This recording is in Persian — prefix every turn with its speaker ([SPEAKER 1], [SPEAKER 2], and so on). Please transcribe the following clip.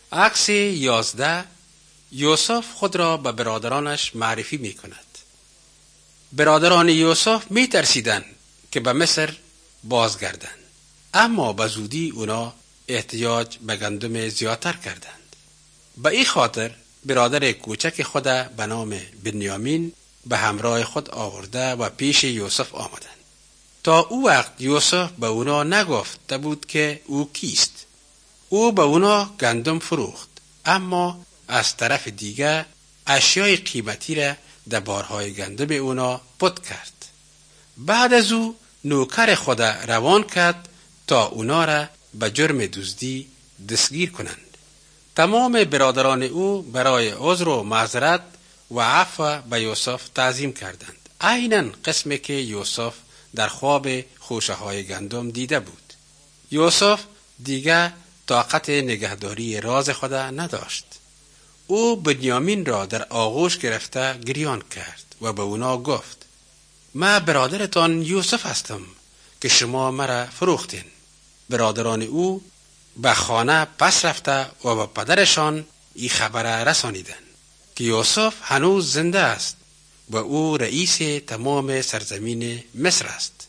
[SPEAKER 1] عکس 11. یوسف خود را به برادرانش معرفی می کند. برادران یوسف می ترسیدند که به مصر بازگردند، اما به زودی اونا احتیاج به گندم زیادتر کردند. به این خاطر برادر کوچک خود به نام بنیامین به همراه خود آورده و پیش یوسف آمدند. تا او وقت یوسف به اونا نگفته بود که او کیست. او به اونا گندم فروخت، اما از طرف دیگه اشیای قیمتی را در بارهای گندم اونا پت کرد. بعد از او نوکر خود روان کرد تا اونا را به جرم دزدی دستگیر کنند. تمام برادران او برای عذر و معذرت و عفو به یوسف تعظیم کردند، عیناً قسمی که یوسف در خواب خوشه های گندم دیده بود. یوسف دیگر طاقت نگهداری راز خود نداشت. او بنیامین را در آغوش گرفته گریان کرد و به اونا گفت: من برادرتان یوسف هستم که شما مرا فروختین. برادران او به خانه پس رفته و به پدرشان این خبر رسانیدند که یوسف هنوز زنده است و او رئیس تمام سرزمین مصر است.